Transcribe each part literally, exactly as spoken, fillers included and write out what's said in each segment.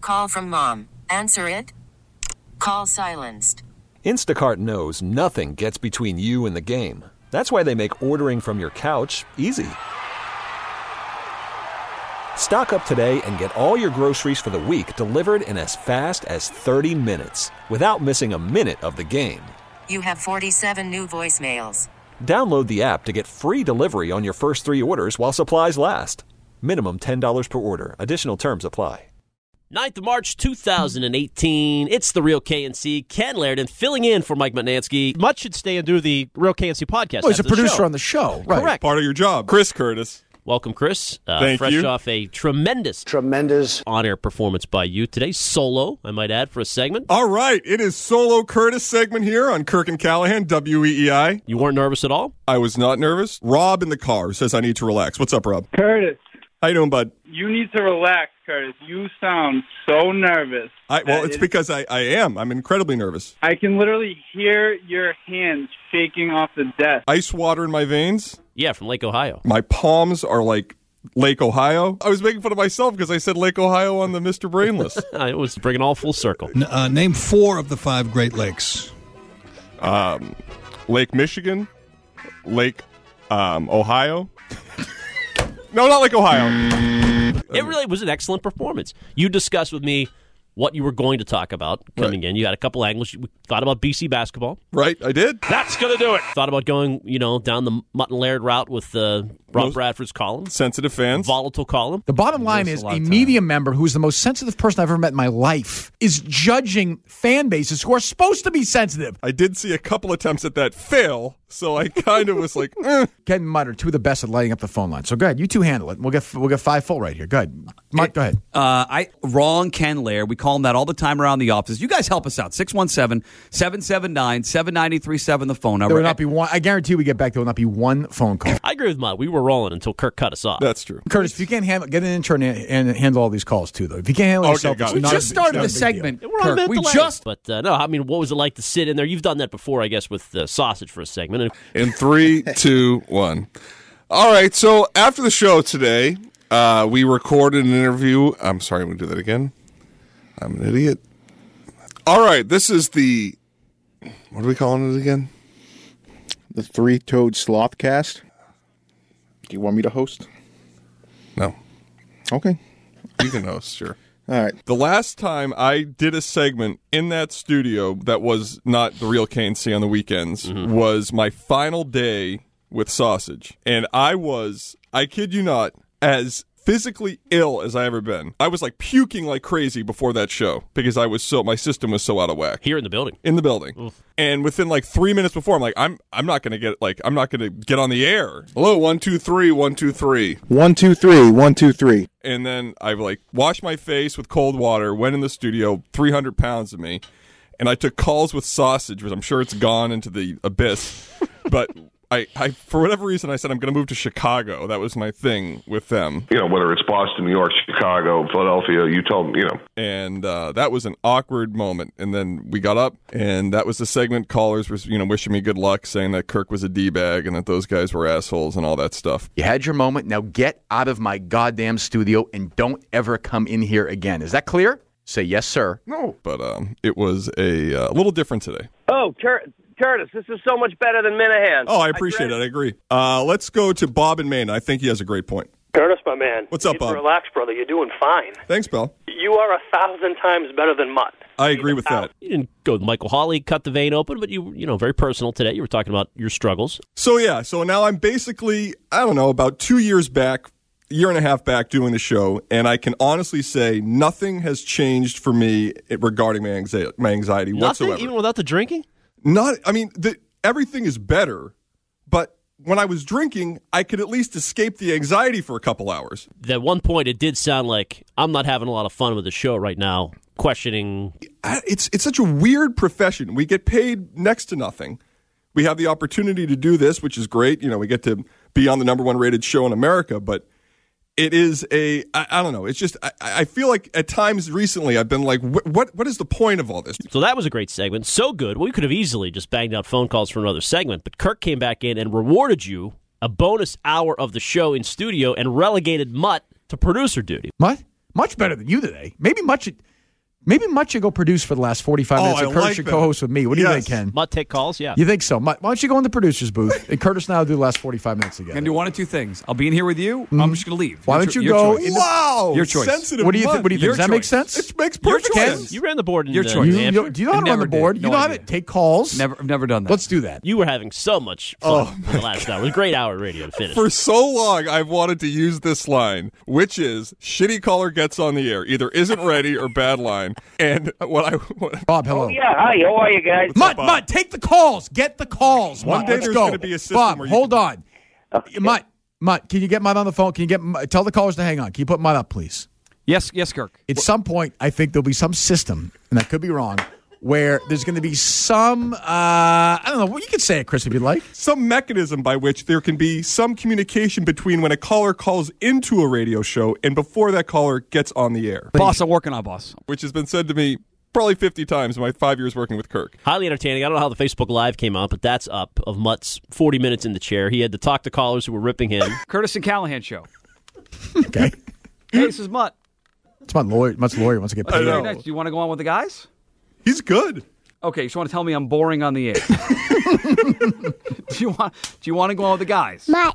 Call from mom. Answer it. Call silenced. Instacart knows nothing gets between you and the game. That's why they make ordering from your couch easy. Stock up today and get all your groceries for the week delivered in as fast as thirty minutes without missing a minute of the game. You have forty-seven new voicemails. Download the app to get free delivery on your first three orders while supplies last. Minimum ten dollars per order. Additional terms apply. ninth of March, two thousand eighteen. It's the Real K N C. Ken Laird filling in for Mike Mutnansky. Mutt should stay and do the Real K N C podcast. Oh, he's a after the producer show. on the show. Right. Correct. Part of your job. Chris Curtis. Welcome, Chris. Uh, Thank fresh you. off a tremendous, Tremendous. on-air performance by you today. Solo, I might add, for a segment. All right. It is Solo Curtis segment here on Kirk and Callahan, W E E I. You weren't nervous at all? I was not nervous. Rob in the car says I need to relax. What's up, Rob? Curtis, How you doing, bud? you need to relax, Curtis. You sound so nervous. I, well, Uh, it's it- because I, I am. I'm incredibly nervous. I can literally hear your hands shaking off the desk. Ice water in my veins. Yeah, from Lake Ohio. My palms are like Lake Ohio. I was making fun of myself because I said Lake Ohio on the Mister Brainless. I was bringing all full circle. N- uh, name four of the five Great Lakes. um, Lake Michigan, Lake um, Ohio. No, not Lake Ohio. It really was an excellent performance. You discussed with me what you were going to talk about coming in. You had a couple angles. You thought about B C basketball. Right, I did. That's going to do it. Thought about going, you know, down the Mutt and Laird route with uh, Rob Most- Bradford's column. Sensitive fans. Volatile column. The bottom line There's is a lot a of time. media member who's the most sensitive person I've ever met in my life is judging fan bases who are supposed to be sensitive. I did see a couple attempts at that fail, so I kind of was like, eh. Ken and Mutt are two of the best at lighting up the phone line. So go ahead, you two handle it. We'll get we'll get five full right here. Go ahead, Mutt. Go ahead. Uh, I wrong Ken Laird. We call him that all the time around the office. You guys help us out. six one seven, seven seven nine, seven nine three seven, the phone number. There will not be one. I guarantee we get back. There will not be one phone call. I agree with Mutt. We were rolling until Kirk cut us off. That's true. Curtis, if you can't handle, get an intern and, and handle all these calls too. Though, if you can't handle Okay, yourself, got it's it. we not just a- started it's the not a big deal. segment. We're on a Kirk. minute We delay. just But uh, no, I mean, what was it like to sit in there? You've done that before, I guess, with uh, sausage for a segment. And In three, two, one. All right, so after the show today, uh, we recorded an interview. I'm sorry, I'm going to do that again. I'm an idiot. All right, this is the, what are we calling it again? The Three-Toed Slothcast. Do you want me to host? No, Okay. you can host, sure. All right. The last time I did a segment in that studio that was not the Real K N C on the weekends was my final day with Sausage. And I was, I kid you not, as physically ill as I ever been. I was like puking like crazy before that show because I was so, my system was so out of whack. here in the building. In the building. And within like three minutes before, I'm like, I'm I'm not gonna get like I'm not gonna get on the air. Hello, one, two, three, one, two, three. One, two, three. One, two, three. And then I like washed my face with cold water, went in the studio, three hundred pounds of me, and I took calls with Sausage, which I'm sure it's gone into the abyss. But I, I, for whatever reason, I said I'm going to move to Chicago. That was my thing with them. You know, whether it's Boston, New York, Chicago, Philadelphia, you tell them, you know. And uh, that was an awkward moment. And then we got up, and that was the segment. Callers were, you know, wishing me good luck, saying that Kirk was a D-bag and that those guys were assholes and all that stuff. You had your moment. Now get out of my goddamn studio and don't ever come in here again. Is that clear? Say yes, sir. No. But um, it was a uh, little different today. Oh, Cur- Curtis, this is so much better than Minahan. Oh, I appreciate it. I agree. Uh, let's go to Bob in Maine. I think he has a great point. Curtis, my man. What's up, you Bob? Relax, brother. You're doing fine. Thanks, Bill. You are a thousand times better than Mutt. I agree with that. You didn't go with Michael Hawley, cut the vein open, but you, you know, very personal today. You were talking about your struggles. So, yeah, so now I'm basically, I don't know, about two years back, year and a half back doing the show, and I can honestly say nothing has changed for me regarding my anxiety, my anxiety Nothing, whatsoever. even without the drinking? Not, I mean, the, everything is better, but when I was drinking, I could at least escape the anxiety for a couple hours. At one point, it did sound like I'm not having a lot of fun with the show right now, questioning. It's it's such a weird profession. We get paid next to nothing. We have the opportunity to do this, which is great. You know, we get to be on the number one rated show in America, but it is a, I, I don't know. It's just, I, I feel like at times recently I've been like, what, what what is the point of all this? So that was a great segment. So good. We could have easily just banged out phone calls for another segment, but Kirk came back in and rewarded you a bonus hour of the show in studio and relegated Mutt to producer duty. Mutt? Much better than you today. Maybe much. Maybe Mutt should go produce for the last forty-five Oh, minutes, I and Curtis like should that. co-host with me. What do you Yes. think, Ken? Mutt take calls, yeah. You think so? Mutt, why don't you go in the producer's booth, and Curtis and I will do the last forty-five minutes together. Can do one of two things. I'll be in here with you. Or I'm just going to leave. Why Your don't cho- you your go choice. in the- Wow. Your choice. Sensitive What do you think? Mutt. What do you think? Your Does that make choice. sense? It makes Your perfect choice. sense. You ran the board in Your uh, choice. New You, Hampshire. you, do you know how to run Never the board? did. You No know how idea. to take calls? Never, I've never done that. Let's do that. You were having so much fun for the last hour. It was a great hour of radio to finish. For so long, I've wanted to use this line, which is shitty caller gets on the air, either isn't ready or bad line. And what I what, Bob, hello. Oh, yeah. Hi. How are you guys? Mutt, Bob? Mutt, take the calls. Get the calls. One Mutt, day let's there's go. gonna be a system Bob, where you hold can- on. Okay. Mutt, Mutt, can you get Mutt on the phone? Can you get tell the callers to hang on? Can you put Mutt up, please? Yes, yes, Kirk. At some point, I think there'll be some system, and I could be wrong, where there's going to be some, uh, I don't know, well, you can say it, Chris, if you'd like. some mechanism by which there can be some communication between when a caller calls into a radio show and before that caller gets on the air, Boss, I'm working on boss. which has been said to me probably fifty times in my five years working with Kirk. Highly entertaining. I don't know how the Facebook Live came out, but that's up of Mutt's forty minutes in the chair. He had to talk to callers who were ripping him. Curtis and Callahan show. Okay. Hey, this is Mutt. It's my lawyer. Mutt's lawyer wants to get I paid. know. Very nice. Do you want to go on with the guys? He's good. Okay, you just want to tell me I'm boring on the air. do you want do you want to go on with the guys? Mutt.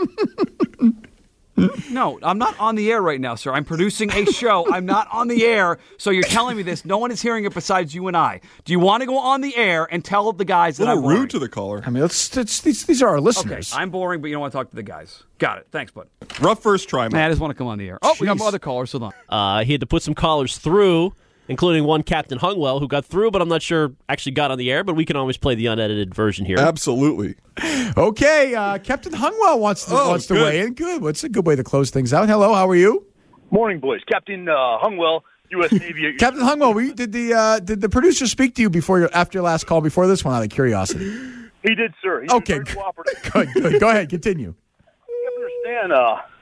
No, I'm not on the air right now, sir. I'm producing a show. I'm not on the air, so you're telling me this. No one is hearing it besides you and I. Do you want to go on the air and tell the guys A that I'm little boring? rude to the caller. I mean, let's, it's, these, these are our Okay, listeners. I'm boring, but you don't want to talk to the guys. Got it. Thanks, bud. Rough first try, Man, I man. just want to come on the air. Oh, we got Jeez. other callers. Hold on. Uh, he had to put some callers through, including one Captain Hungwell, who got through, but I'm not sure actually got on the air, but we can always play the unedited version here. Absolutely. Okay, uh, Captain Hungwell wants to, Oh, wants to good. weigh in. Good. What's a good way to close things out? Hello, how are you? Morning, boys. Captain uh, Hungwell, U S Navy. Captain Hungwell, we, did the uh, did the producer speak to you before your, after your last call, before this one, out of curiosity? He did, sir. He Okay, was very cooperative. Good, good. Go ahead, continue. You have to understand,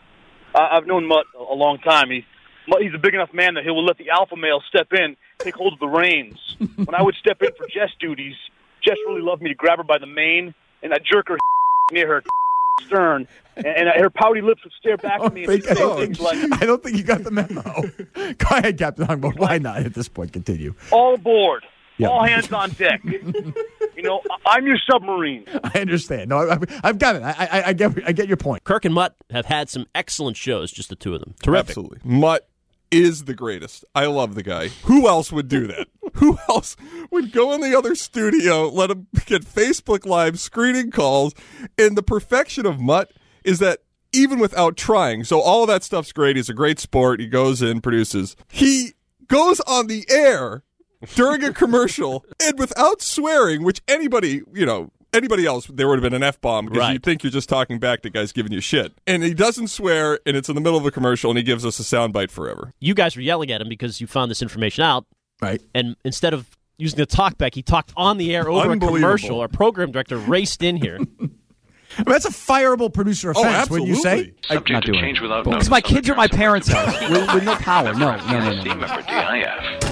uh, I- I've known Mutt a long time. He's, Mutt, he's a big enough man that he will let the alpha male step in, take hold of the reins. When I would step in for Jess duties, Jess really loved me to grab her by the mane and I jerk her near her stern, and, and her pouty lips would stare back at me and think- she'd say I things like, I don't think you got the memo. Go ahead, Captain Hungwell. Why not at this point? Continue. all aboard, Yep. all hands on deck. You know, I- I'm your submarine. I understand. No, I, I've got it. I, I, I get I get your point. Kirk and Mutt have had some excellent shows, just the two of them. Terrific. Absolutely. Mutt is the greatest. I love the guy. Who else would do that? Who else would go in the other studio, let him get Facebook Live screening calls? And the perfection of Mutt is that even without trying, so all of that stuff's great. He's a great sport. He goes in, produces. He goes on the air during a commercial and without swearing, which anybody, you know, anybody else, there would have been an F-bomb because Right. you'd think you're just talking back to guys giving you shit. And he doesn't swear, and it's in the middle of a commercial, and he gives us a soundbite forever. You guys were yelling at him because you found this information out, Right. and instead of using the talkback, he talked on the air over a Unbelievable. commercial. Our program director raced in here. I mean, that's a fireable producer Oh, offense, wouldn't you say? absolutely. I'm not doing it. Because my kids are at my parents' house with, with no power. No, no, no, no. no.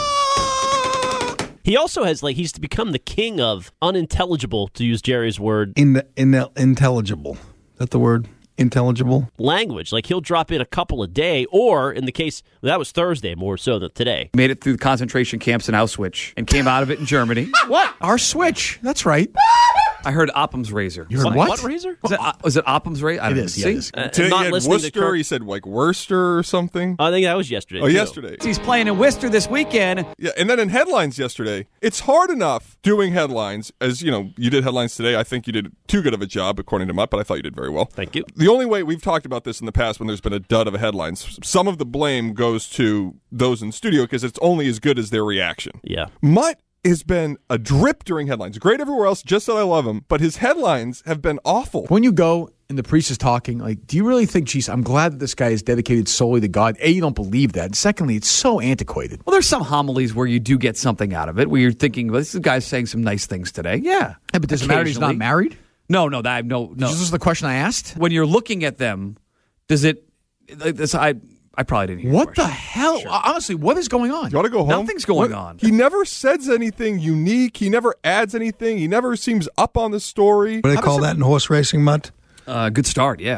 He also has, like, he's become the king of unintelligible, to use Jerry's word, In, in intelligible. Is that the word? Intelligible? language. Like, he'll drop in a couple a day, or in the case, that was Thursday more so than today. Made it through the concentration camps in Auschwitz and came out of it in Germany. What? Our switch. That's right. I heard Oppum's razor. You heard What? what? What razor? Was it, was it Oppum's razor? I It don't is. know. Yeah, See? it is. Uh, Today not he had listening to Worcester. Kirk. He said like Worcester or something. I think that was yesterday. Oh, too. yesterday. He's playing in Worcester this weekend. Yeah, and then in headlines yesterday, it's hard enough doing headlines, as you know, you did headlines today. I think you did too good of a job, according to Mutt, but I thought you did very well. Thank you. The only way we've talked about this in the past when there's been a dud of a headlines, some of the blame goes to those in studio because it's only as good as their reaction. Yeah. Mutt has been a drip during headlines. Great everywhere else, just that I love him, but his headlines have been awful. When you go and the priest is talking, like, do you really think, geez, I'm glad that this guy is dedicated solely to God? A, you don't believe that. And secondly, it's so antiquated. Well, there's some homilies where you do get something out of it, where you're thinking, well, this guy's saying some nice things today. Yeah. Yeah, but does it matter he's not Occasionally. married? No, no, that no, no. This is the question I asked. When you're looking at them, does it? like This, I, I probably didn't hear. What the the hell? Honestly, what is going on? You want to go home? Nothing's going What- on. He never says anything unique. He never adds anything. He never seems up on the story. What do they How call does that in horse racing, Mutt? Uh, good start, yeah.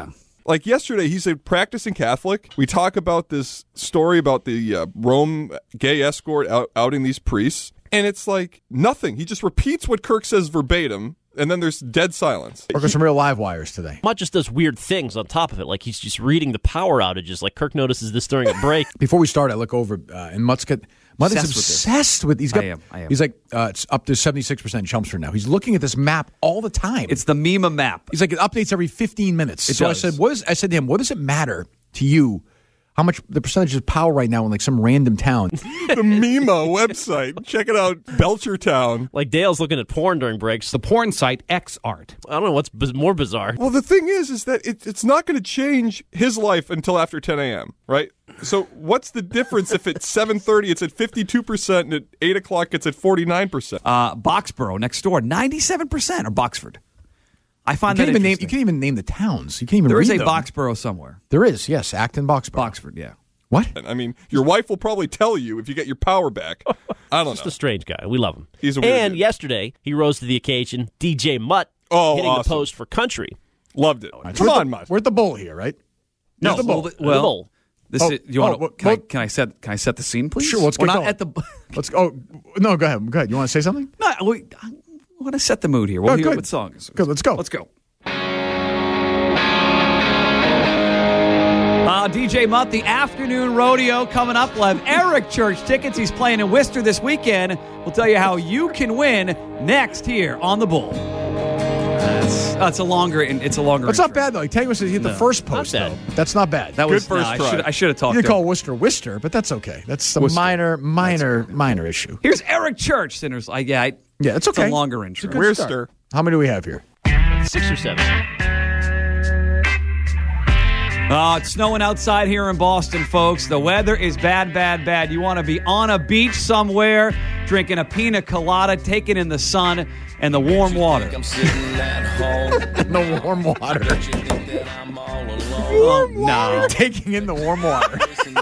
Like yesterday, he said, practicing Catholic. We talk about this story about the uh, Rome gay escort out- outing these priests, and it's like nothing. He just repeats what Kirk says verbatim, and then there's dead silence. Or some real live wires today. Mutt just does weird things on top of it, like he's just reading the power outages. Like Kirk notices this during a break. Before we start, I look over, uh, and Mutt's got... Mutt is Obsessed with this. obsessed with, he's got, I am, I am. He's like, uh, it's up to seventy-six percent Chelmsford now. He's looking at this map all the time. It's the Mima map. He's like, it updates every fifteen minutes. It so does. I said, what is, I said to him, what does it matter to you how much the percentage of power right now in like some random town? The Mima website. Check it out, Belchertown. Like Dale's looking at porn during breaks. The porn site XArt. I don't know what's biz- more bizarre. Well, the thing is, is that it, it's not going to change his life until after ten a.m., right? So what's the difference if at seven thirty it's at fifty-two percent and at eight o'clock it's at forty-nine percent? Uh, Boxborough next door, ninety-seven percent, or Boxford. I find you that can't even name. interesting. You can't even name the towns. You can't even. There is read a them. Boxborough somewhere. There is, yes, Acton, Boxborough. Boxford, yeah. What? I mean, your wife will probably tell you if you get your power back. I don't Just know. a strange guy. We love him. He's a weird And dude. yesterday, he rose to the occasion. D J Mutt Oh, hitting awesome. the post for country. Loved it. We're Come at on, the, Mutt. We're at the bowl here, right? No, Here's the bowl. well, The well, bowl. this Oh, is, you want oh, well, can, I, well- can I set can I set the scene, please? Sure, let's We're get not going. at the. Let's go. No, go ahead. Go ahead. You want to say something? No, we, I want to set the mood here. We'll Oh, hear good. what song is. Good. Let's go. Let's go. Uh, D J Mutt, the afternoon rodeo coming up. We'll have Eric Church tickets. He's playing in Worcester this weekend. We'll tell you how you can win next here on the Bull. That's, that's a longer. It's a longer. That's not intro. bad though. Tango says he hit the No, first not post. bad. Though. That's not bad. That Good was first no, try. I should I should have talked. You did to call him. Worcester Worcester, but that's okay. That's a Worcester. minor, minor, minor issue. Here's Eric Church. Sinners. I, yeah, I, Yeah, it's okay. It's a longer intro. It's a good Worcester. start. How many do we have here? Six or seven. Uh, it's snowing outside here in Boston, folks. The weather is bad, bad, bad. You want to be on a beach somewhere, drinking a pina colada, taking in the sun and the warm water. The warm water. Oh, no. Taking in the warm water.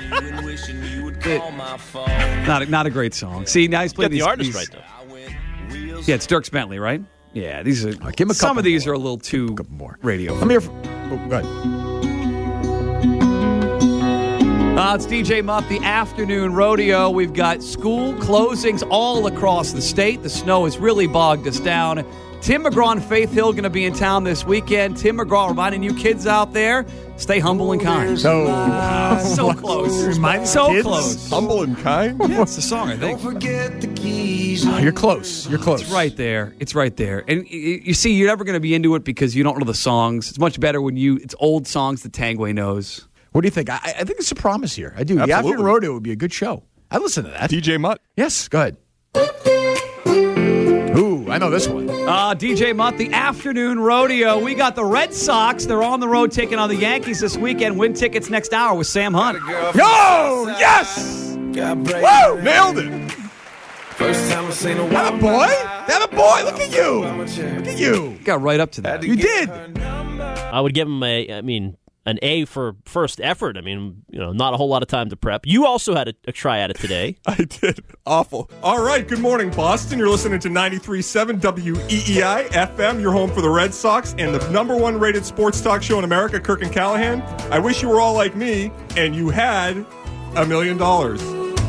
Not a, not a great song. See, now he's playing Got the these, artist these- right, though. Yeah, it's Dierks Bentley, right? Yeah, these are. give him a some couple of these more. are a little too more. radio. Let me hear. From, oh, go ahead. Uh, it's D J Mutt, the afternoon rodeo. We've got school closings all across the state. The snow has really bogged us down. Tim McGraw and Faith Hill going to be in town this weekend. Tim McGraw reminding you kids out there, stay humble and kind. So, so close. Remind so kids? close. Humble and kind? Yeah, it's the song, I think. Oh, you're close. You're close. It's right there. It's right there. And y- you see, you're never going to be into it because you don't know the songs. It's much better when you, it's old songs that Tangway knows. What do you think? I, I think it's a promise here. I do. The Absolutely. afternoon rodeo would be a good show. I listen to that. D J Mutt. Yes. Go ahead. Ooh, I know this one. Uh, D J Mutt, the afternoon rodeo. We got the Red Sox. They're on the road taking on the Yankees this weekend. Win tickets next hour with Sam Hunt. Yo, yes! Woo! Nailed it! First time I seen a That a boy! That a boy! Look at you! Look at you! Got right up to that. You did! I would give him a, I mean, an A for first effort. I mean, you know, not a whole lot of time to prep. You also had a, a try at it today. I did. Awful. All right. Good morning, Boston. You're listening to ninety-three point seven W E E I F M. Your home for the Red Sox and the number one rated sports talk show in America, Kirk and Callahan. I wish you were all like me and you had a million dollars.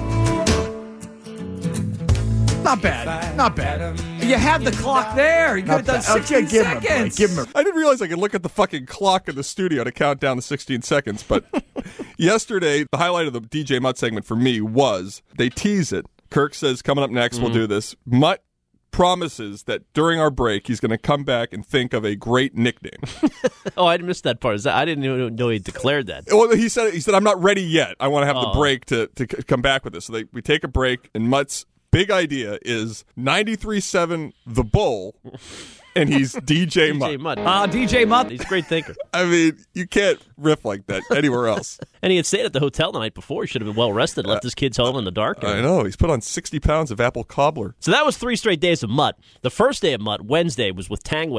Not bad. Not bad. You had the clock there. You could have done Not bad. Okay, sixteen give him a break. seconds. Give him a I didn't realize I could look at the fucking clock in the studio to count down the sixteen seconds. But yesterday, the highlight of the D J Mutt segment for me was they tease it. Kirk says, coming up next, Mm-hmm. we'll do this. Mutt promises that during our break, he's going to come back and think of a great nickname. Oh, I missed that part. Is that, I didn't even know he declared that. Well, he said, he said, I'm not ready yet. I want to have Oh. the break to, to c- come back with this. So they, we take a break, and Mutt's big idea is ninety-three point seven The Bull, and he's D J D J Mutt. Mutt. Uh, D J Mutt. He's a great thinker. I mean, you can't riff like that anywhere else. And he had stayed at the hotel the night before. He should have been well rested, left his kids home in the dark. I know. He's put on sixty pounds of apple cobbler. So that was three straight days of Mutt. The first day of Mutt, Wednesday, was with Tangway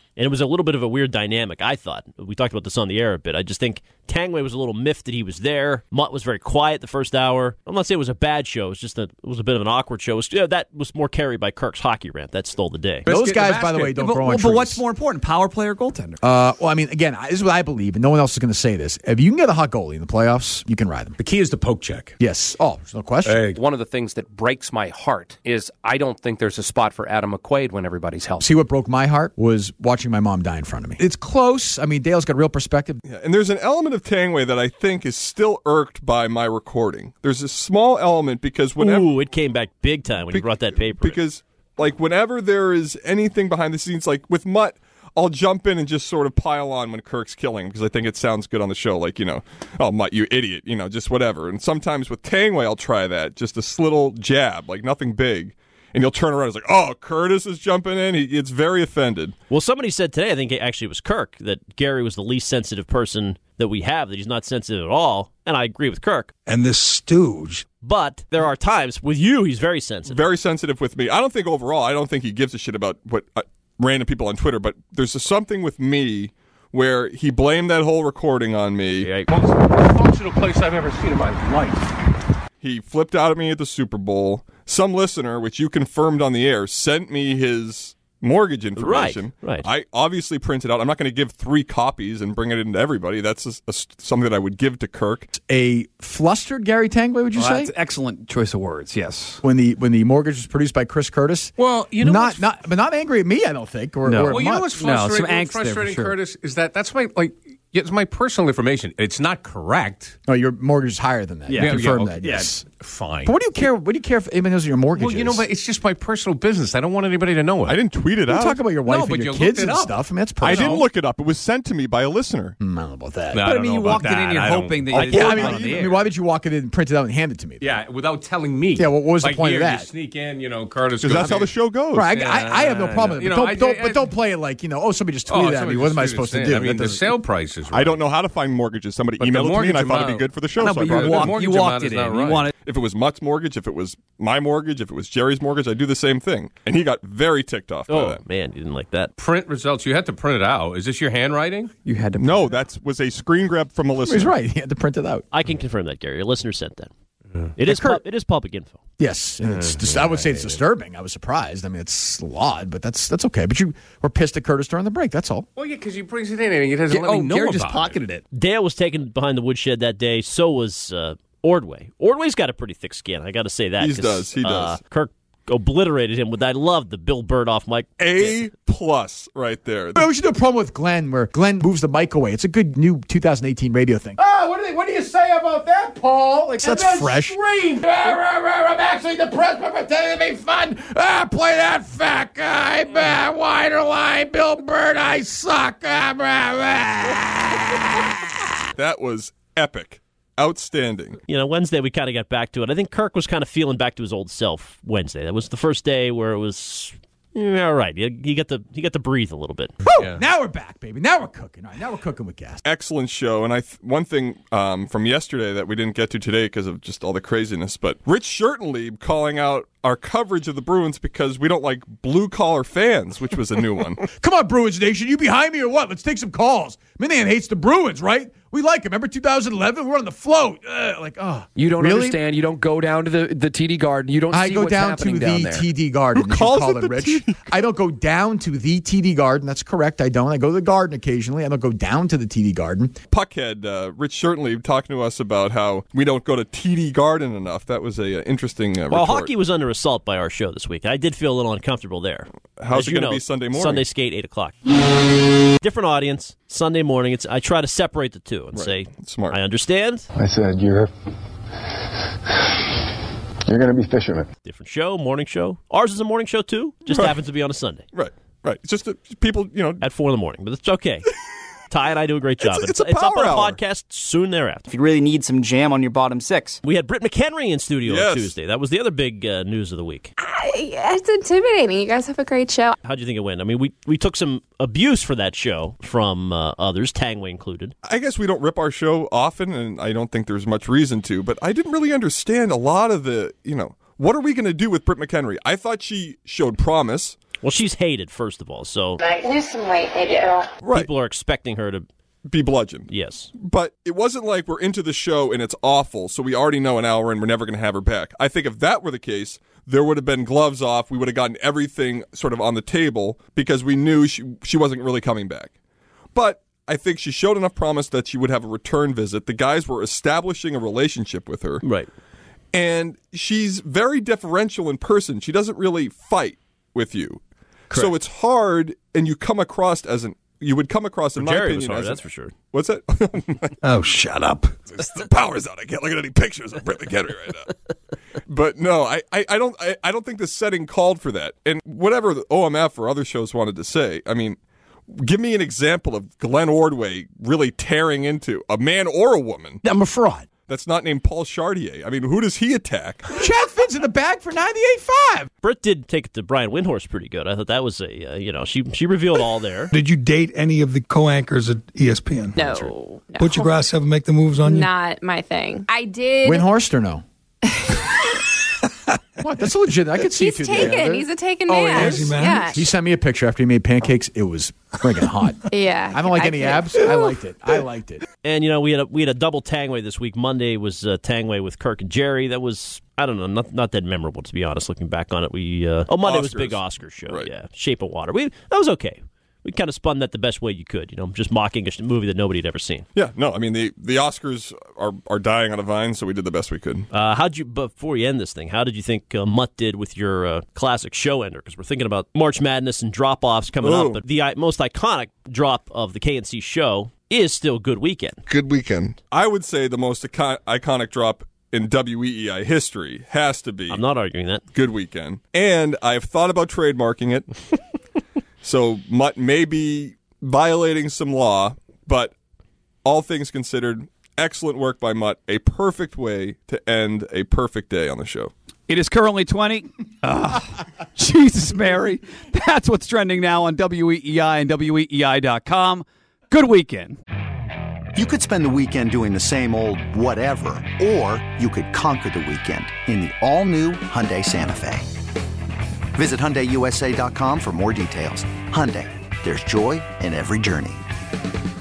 And it was a little bit of a weird dynamic, I thought. We talked about this on the air a bit. I just think Tangway was a little miffed that he was there. Mutt was very quiet the first hour. I'm not saying it was a bad show. It was just a, it was a bit of an awkward show. It was, you know, that was more carried by Kirk's hockey rant. That stole the day. Those guys, by the way, don't but, grow on well, trees. But what's more important, power play or goaltender? Uh, well, I mean, again, this is what I believe, and no one else is going to say this. If you can get a hot goalie in the playoffs, you can ride them. The key is the poke check. Yes. Oh, there's no question. Hey. One of the things that breaks my heart is I don't think there's a spot for Adam McQuaid when everybody's healthy. See, what broke my heart was watching my mom die in front of me. It's close. I mean, Dale's got real perspective. Yeah, and there's an element of Tangway that I think is still irked by my recording. There's a small element because whenever... Ooh, it came back big time when be- he brought that paper. Because, like, whenever there is anything behind the scenes, like with Mutt, I'll jump in and just sort of pile on when Kirk's killing because I think it sounds good on the show. Like, you know, oh, Mutt, you idiot, you know, just whatever. And sometimes with Tangway, I'll try that, just a little jab, like nothing big. And you'll turn around and it's like, oh, Curtis is jumping in. He, it's very offended. Well, somebody said today, I think it actually was Kirk, that Gary was the least sensitive person that we have, that he's not sensitive at all. And I agree with Kirk. And this stooge. But there are times with you, he's very sensitive. Very sensitive with me. I don't think overall, I don't think he gives a shit about what uh, random people on Twitter, but there's a, something with me where he blamed that whole recording on me. Yeah. Most functional place I've ever seen in my life. He flipped out at me at the Super Bowl. Some listener, which you confirmed on the air, sent me his mortgage information. Right, right. I obviously printed out. I'm not going to give three copies and bring it into everybody. That's a, a, something that I would give to Kirk. A flustered Gary Tangway, would you Well, say? that's excellent choice of words, yes. When the when the mortgage was produced by Chris Curtis? Well, you know not what's- not but not angry at me, I don't think. Or, No. or Well, you know Mutt. what's No, frustrating, some what's angst there for frustrating sure. Curtis, is that that's my, like, it's my personal information. It's not correct. No, your mortgage is higher than that. Yeah, You confirmed yeah, okay, that, yes. yeah, fine. But what do you care? What do you care if anybody knows what your mortgage Well, you know, is? but it's just my personal business. I don't want anybody to know it. I didn't tweet it Don't out. talk about your wife No, and but your you kids looked it and up. stuff. I mean, that's I personal. didn't look it up. It was sent to me by a listener. Mm, I don't know about that. No, But I don't mean, know you about walked it that. in, you're I don't- hoping that Oh, you yeah, I on mean, the I air. mean, why would you walk it in and print it out and hand it to me? Yeah, without telling me. Yeah, well, what was the Like, point of here, that? You sneak in, you know, Curtis. Because goes that's how in. the show goes. Right, I, I, I have no problem with it. You But, know, don't, I- don't, I- but don't play it like, you know, oh, somebody just Oh, tweeted at somebody me. What just am I tweeted supposed to in. do? I mean, That the doesn't- sale price is I right. don't know how to find mortgages. Somebody But the emailed it to me, mortgage and I thought it'd amount- be good for the show. No, so I but you brought it in. walked, mortgage you walked amount it is in. not You right. wanted If it was Mutt's mortgage, if it was my mortgage, if it was Jerry's mortgage, I'd do the same thing. And he got very ticked off by Oh, that. man, you didn't like that. Print results. You had to print it out. Is this your handwriting? You had to. No, that was a screen grab from a listener. He's right. He had to print it out. I can confirm that, Gary. Your listener sent that. It is Kurt- pub- it is public info. Yes, and it's just, I would say it's disturbing. I was surprised. I mean, it's odd, but that's that's okay. But you were pissed at Curtis during the break. That's all. Well, yeah, because he brings it in and he doesn't let Oh, me know Gary about just it. pocketed it. Dale was taken behind the woodshed that day. So was uh, Ordway. Ordway's got a pretty thick skin. I got to say that. He 'cause, does, he uh, does. Kirk obliterated him with. I love the Bill Bird off mic. A plus right there. But we should do a promo with Glenn where Glenn moves the mic away. It's a good new two thousand eighteen radio thing. Oh, what do, they, what do you say about that, Paul? Like, That's and then fresh. Scream. "Ah, rah, rah, I'm actually depressed, but pretending to be fun. Ah, play that fat guy. Ah, wider line. Bill Bird, I suck. Ah, rah, rah." That was epic. Outstanding. You know, Wednesday we kind of got back to it. I think Kirk was kind of feeling back to his old self Wednesday. That was the first day where it was yeah, all right. He, he got to he got to breathe a little bit. Woo! Yeah. Now we're back, baby. Now we're cooking. All right, now we're cooking with gas. Excellent show. And I th- one thing um, from yesterday that we didn't get to today because of just all the craziness, but Rich Schertenlieb calling out our coverage of the Bruins because we don't like blue-collar fans, which was a new one. Come on, Bruins Nation. You behind me or what? Let's take some calls. Minahan hates the Bruins, right? We like him. Remember two thousand eleven? We're on the float. Uh, like, oh. You don't really? understand. You don't go down to the, the T D Garden. You don't I see go what's down happening to down the there. T D Garden. Who as you calls call it it, the Rich. T D? I don't go down to the T D Garden. That's correct. I don't. I go to the Garden occasionally. I don't go down to the T D Garden. Puckhead, uh, Rich Schertenlieb talking to us about how we don't go to T D Garden enough. That was a uh, interesting uh, Well, retort. hockey was under assault by our show this week. I did feel a little uncomfortable there. How's As it you gonna know, be Sunday morning? Sunday skate, eight o'clock. Different audience. Sunday morning. It's I try to separate the two and Right. say, Smart. I understand. I said, you're you're going to be fisherman. Different show, morning show. Ours is a morning show too. Just Right. happens to be on a Sunday Right, right. It's just that people, you know, at four in the morning, but it's okay. Ty and I do a great job. It's- and it's a it's up power on a hour. podcast soon thereafter. If you really need some jam on your bottom six. We had Britt McHenry in studio Yes. on Tuesday. That was the other big uh, news of the week. I, it's intimidating. You guys have a great show. How'd you think it went? I mean, we, we took some abuse for that show from uh, others, Tangway included. I guess we don't rip our show often, and I don't think there's much reason to, but I didn't really understand a lot of the, you know, what are we going to do with Britt McHenry? I thought she showed promise. Well, she's hated, first of all, so Like, lose some weight, maybe it'll. Right. people are expecting her to be bludgeoned. Yes. But it wasn't like we're into the show and it's awful, so we already know an hour and we're never going to have her back. I think if that were the case, there would have been gloves off. We would have gotten everything sort of on the table because we knew she she wasn't really coming back. But I think she showed enough promise that she would have a return visit. The guys were establishing a relationship with her. Right. And she's very deferential in person. She doesn't really fight with you. Correct. So it's hard, and you come across as an you would come across in Well, my Jerry opinion was hard, as that's a, for sure. What's that? Oh, shut up. The power's out. I can't look at any pictures of Britt McHenry right now. But no, I, I, I don't I, I don't think the setting called for that. And whatever the O M F or other shows wanted to say, I mean, give me an example of Glenn Ordway really tearing into a man or a woman. I'm a fraud. That's not named Paul Chartier. I mean, who does he attack? Chad Finn's in the bag for ninety-eight five. Britt did take it to Brian Windhorst pretty good. I thought that was a, uh, you know, she she revealed all there. Did you date any of the co-anchors at E S P N? No. no. Butcher Grass ever make the moves on you? Not my thing. I did. Windhorst or no? What? That's legit. I could see He's if you taken. He's a taken Oh, man. is he, man? Yeah. He sent me a picture after he made pancakes. It was friggin' hot. Yeah. I don't like I any could- abs. I liked it. I liked it. And you know, we had a we had a double Tangway this week. Monday was uh, Tangway with Kirk and Jerry. That was I don't know, not not that memorable to be honest. Looking back on it, we uh, oh Monday was a big Oscar show. Right. Yeah, Shape of Water. We that was okay. We kind of spun that the best way you could. You know, just mocking a sh- movie that nobody had ever seen. Yeah, no, I mean, the, the Oscars are, are dying on a vine, so we did the best we could. Uh, how'd you? Before you end this thing, how did you think uh, Mutt did with your uh, classic show ender? Because we're thinking about March Madness and drop offs coming Ooh. up, but the I- most iconic drop of the K N C show is still Good Weekend. Good Weekend. I would say the most icon- iconic drop in W E E I history has to be I'm not arguing that. Good Weekend. And I've thought about trademarking it. So Mutt may be violating some law, but all things considered, excellent work by Mutt. A perfect way to end a perfect day on the show. It is currently twenty. Ah, Jesus, Mary. That's what's trending now on W E E I and W E E I dot com. Good weekend. You could spend the weekend doing the same old whatever, or you could conquer the weekend in the all-new Hyundai Santa Fe. Visit Hyundai U S A dot com for more details. Hyundai, there's joy in every journey.